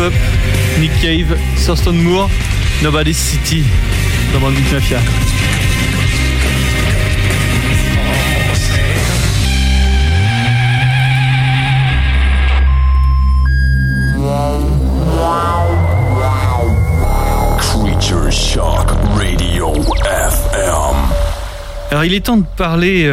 hip-hop, Nick Cave, Thurston Moore, Nobody's City dans Band Geek Mafia. Creature Shock Radio FM. Alors il est temps de parler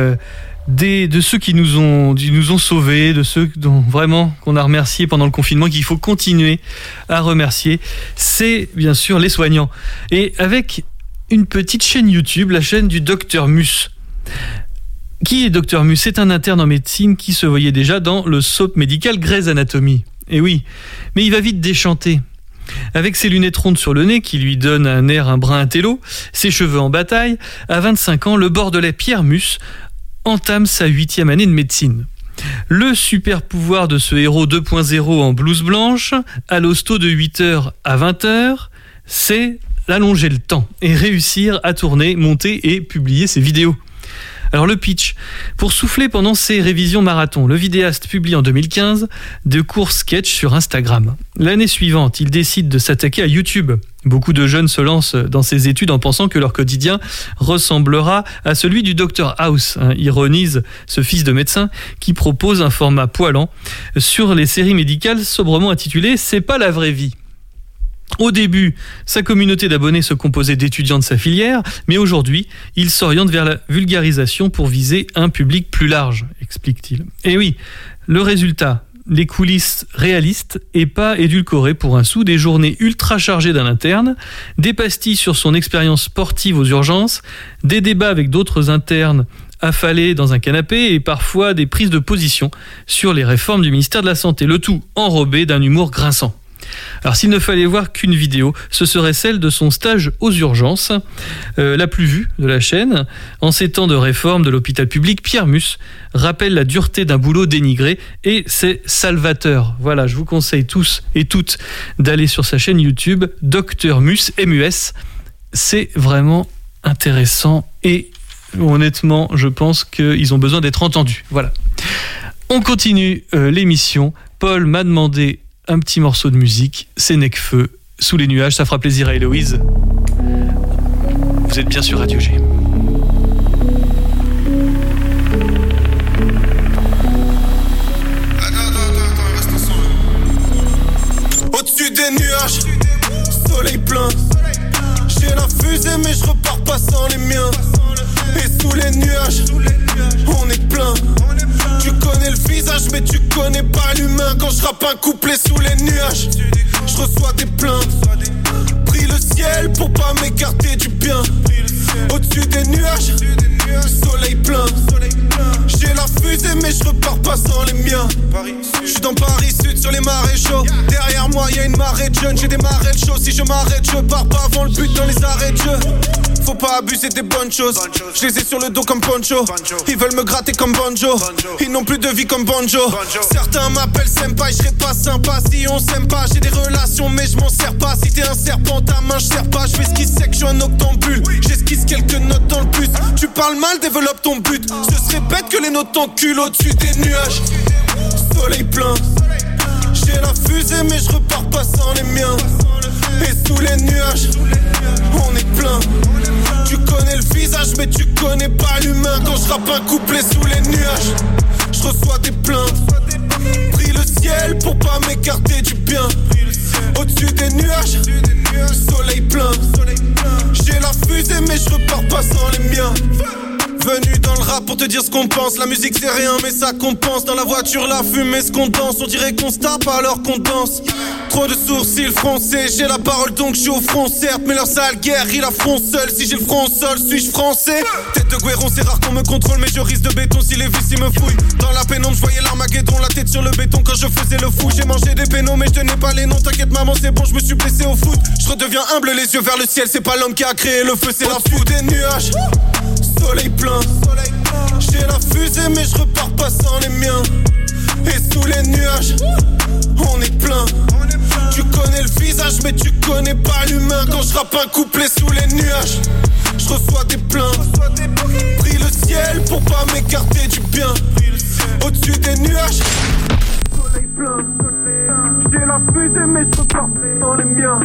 de ceux qui nous ont sauvés, de ceux dont vraiment qu'on a remercié pendant le confinement, qu'il faut continuer à remercier. C'est bien sûr les soignants. Et avec une petite chaîne YouTube, la chaîne du Dr Mus. Qui est Dr Mus ? C'est un interne en médecine qui se voyait déjà dans le soap médical Grey's Anatomy. Et oui, mais il va vite déchanter. Avec ses lunettes rondes sur le nez qui lui donnent un air un brin intello, ses cheveux en bataille, à 25 ans, le bordelais Pierre Mus entame sa 8e année de médecine. Le super pouvoir de ce héros 2.0 en blouse blanche, à l'hosto de 8h à 20h, c'est allonger le temps et réussir à tourner, monter et publier ses vidéos. Alors le pitch, pour souffler pendant ses révisions marathon, le vidéaste publie en 2015 de courts sketchs sur Instagram. L'année suivante, il décide de s'attaquer à YouTube. Beaucoup de jeunes se lancent dans ces études en pensant que leur quotidien ressemblera à celui du Dr House, ironise ce fils de médecin qui propose un format poilant sur les séries médicales sobrement intitulées « C'est pas la vraie vie ». Au début, sa communauté d'abonnés se composait d'étudiants de sa filière, mais aujourd'hui, il s'oriente vers la vulgarisation pour viser un public plus large, explique-t-il. Et oui, le résultat, les coulisses réalistes et pas édulcorées pour un sou, des journées ultra chargées d'un interne, des pastilles sur son expérience sportive aux urgences, des débats avec d'autres internes affalés dans un canapé et parfois des prises de position sur les réformes du ministère de la Santé, le tout enrobé d'un humour grinçant. Alors s'il ne fallait voir qu'une vidéo, ce serait celle de son stage aux urgences, la plus vue de la chaîne. En ces temps de réforme de l'hôpital public, Pierre Mus rappelle la dureté d'un boulot dénigré et c'est salvateur. Voilà, je vous conseille tous et toutes d'aller sur sa chaîne YouTube, Dr Mus, MUS. C'est vraiment intéressant et honnêtement, je pense qu'ils ont besoin d'être entendus. Voilà. On continue l'émission. Paul m'a demandé un petit morceau de musique, c'est Necfeu, Sous les nuages, ça fera plaisir à Héloïse. Vous êtes bien sur Radio G. Au-dessus des nuages, soleil plein. J'ai la fusée mais je repars pas sans les miens. Et sous les nuages, on est plein. Tu connais le visage mais tu connais pas l'humain. Quand je rappe un couplet sous les nuages, je reçois des plaintes. Prie le ciel pour pas m'écarter du bien. Au-dessus des nuages, soleil plein. J'ai la fusée mais je repars pas sans les miens. Je suis dans Paris Sud sur les marais chauds. Derrière moi y'a une marée de jeunes. J'ai démarré le show, si je m'arrête je pars pas avant le but dans les arrêts de jeu. Faut pas abuser des bonnes choses. Je les ai sur le dos comme Poncho. Ils veulent me gratter comme Banjo. Ils n'ont plus de vie comme Banjo. Certains m'appellent Senpai, je serais pas sympa si on s'aime pas. J'ai des relations mais je m'en sers pas. Si t'es un serpent ta main je sers pas. Je fais ce qui sait que je suis un octambule. J'esquisse quelques notes dans le bus. Tu parles mal, développe ton but. Ce serait bête que les notes t'enculent au-dessus des nuages. Soleil plein. J'ai la fusée mais je repars pas sans les miens. Et sous les nuages, on est plein. Tu connais le visage mais tu connais pas l'humain. Quand je rappe un couplet sous les nuages, je reçois des plaintes. Prie le ciel pour pas m'écarter du bien. Au-dessus des nuages, soleil plein. J'ai la fusée mais je repars pas sans les miens. Venu dans le rap pour te dire ce qu'on pense. La musique c'est rien mais ça compense. Dans la voiture la fumée ce qu'on danse. On dirait qu'on se tape alors qu'on danse. Trop de sourcils froncés. J'ai la parole donc je suis au front certes. Mais leur sale guerre ils la feront seul. Si j'ai le front au sol suis-je français? Tête de Guéron c'est rare qu'on me contrôle. Mais je risque de béton si les vices ils me fouillent. Dans la pénombre je voyais l'Armageddon. La tête sur le béton quand je faisais le fou. J'ai mangé des pénaux mais je tenais pas les noms. T'inquiète maman c'est bon je me suis blessé au foot. Je redeviens humble les yeux vers le ciel. C'est pas l'homme qui a créé le feu c'est la foudre des nuages. Soleil plein. J'ai la fusée mais je repars pas sans les miens. Et sous les nuages, on est plein. Tu connais le visage mais tu connais pas l'humain. Quand je rappe un couplet sous les nuages, je reçois des plaintes. Prie le ciel pour pas m'écarter du bien. Au-dessus des nuages, soleil plein. J'ai la fusée, mais je repars dans les miens.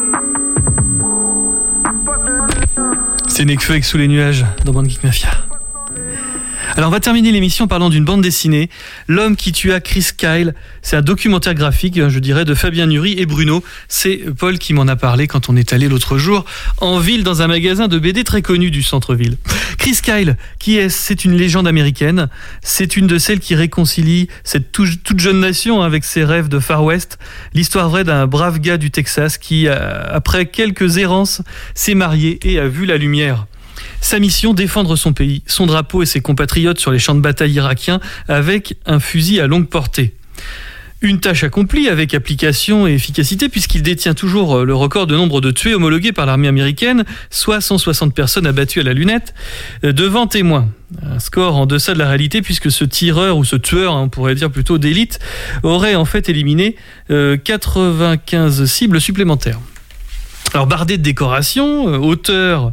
C'est Nekfeu avec Sous les nuages dans Bande Geek Mafia. Alors on va terminer l'émission en parlant d'une bande dessinée, L'homme qui tua Chris Kyle. C'est un documentaire graphique, je dirais, de Fabien Nury et Bruno. C'est Paul qui m'en a parlé quand on est allé l'autre jour en ville dans un magasin de BD très connu du centre-ville. Chris Kyle, qui est-ce ? C'est une légende américaine. C'est une de celles qui réconcilie cette toute jeune nation avec ses rêves de Far West. L'histoire vraie d'un brave gars du Texas qui, après quelques errances, s'est marié et a vu la lumière. Sa mission, défendre son pays, son drapeau et ses compatriotes sur les champs de bataille irakiens avec un fusil à longue portée. Une tâche accomplie avec application et efficacité puisqu'il détient toujours le record de nombre de tués homologué par l'armée américaine, soit 160 personnes abattues à la lunette, devant témoins. Un score en deçà de la réalité puisque ce tireur ou ce tueur, on pourrait dire plutôt d'élite, aurait en fait éliminé 95 cibles supplémentaires. Alors bardé de décorations, auteur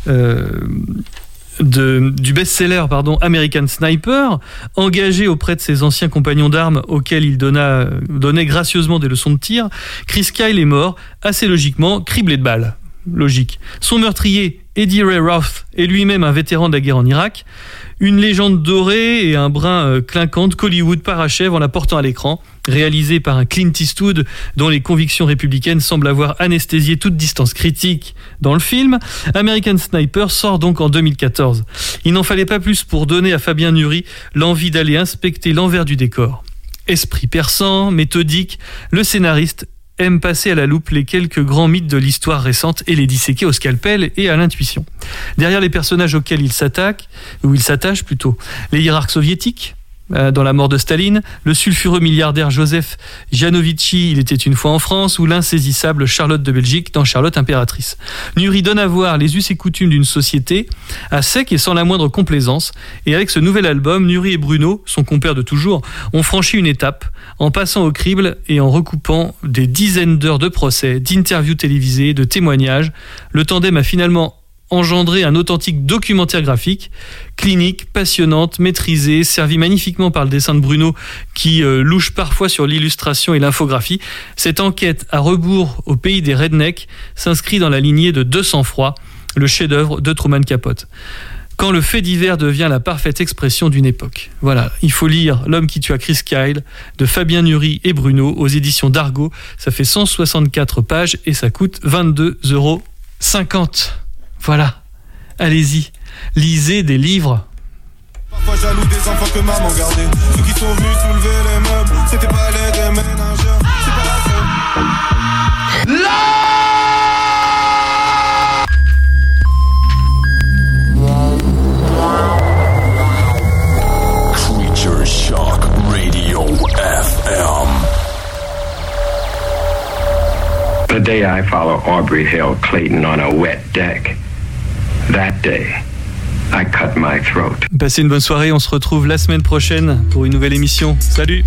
du best-seller American Sniper, engagé auprès de ses anciens compagnons d'armes auxquels il donnait gracieusement des leçons de tir, Chris Kyle est mort, assez logiquement, criblé de balles. Logique. Son meurtrier, Eddie Ray Roth, est lui-même un vétéran de la guerre en Irak. Une légende dorée et un brin clinquant qu'Hollywood parachève en la portant à l'écran, réalisé par un Clint Eastwood dont les convictions républicaines semblent avoir anesthésié toute distance critique dans le film. American Sniper sort donc en 2014. Il n'en fallait pas plus pour donner à Fabien Nury l'envie d'aller inspecter l'envers du décor. Esprit perçant, méthodique, le scénariste aime passer à la loupe les quelques grands mythes de l'histoire récente et les disséquer au scalpel et à l'intuition. Derrière les personnages auxquels il s'attache, les hiérarques soviétiques, dans La mort de Staline, le sulfureux milliardaire Joseph Janovici, Il était une fois en France, ou l'insaisissable Charlotte de Belgique dans Charlotte impératrice. Nury donne à voir les us et coutumes d'une société à sec et sans la moindre complaisance, et avec ce nouvel album, Nury et Bruno, son compère de toujours, ont franchi une étape en passant au crible et en recoupant des dizaines d'heures de procès, d'interviews télévisées, de témoignages. Le tandem a finalement engendrer un authentique documentaire graphique, clinique, passionnante, maîtrisée, servi magnifiquement par le dessin de Bruno qui louche parfois sur l'illustration et l'infographie. Cette enquête à rebours au pays des rednecks s'inscrit dans la lignée de 200 froids, le chef-d'œuvre de Truman Capote. Quand le fait divers devient la parfaite expression d'une époque. Voilà, il faut lire L'homme qui tua Chris Kyle de Fabien Nury et Bruno aux éditions d'Argo. Ça fait 164 pages et ça coûte 22,50 €. Voilà, allez-y, lisez des livres. Parfois jaloux des enfants que maman gardait. Ceux qui sont venus soulever les meubles, c'était pas les des ménageurs, c'est pas la Creature Shock Radio FM. The day I follow Aubrey Hill Clayton on a wet deck, that day, I cut my throat. Passez une bonne soirée, on se retrouve la semaine prochaine pour une nouvelle émission. Salut.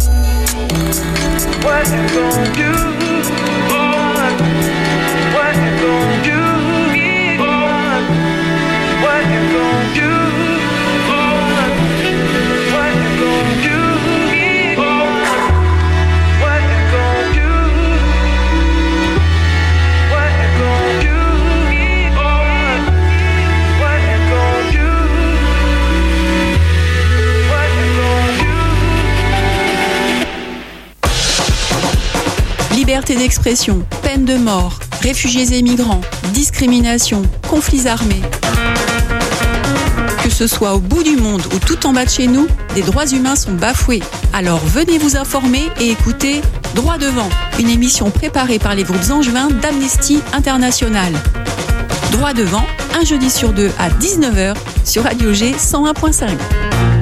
Liberté d'expression, peine de mort, réfugiés et migrants, discrimination, conflits armés. Que ce soit au bout du monde ou tout en bas de chez nous, des droits humains sont bafoués. Alors venez vous informer et écoutez Droit devant, une émission préparée par les groupes angevins d'Amnesty International. Droit devant, un jeudi sur deux à 19h sur Radio G 101.5.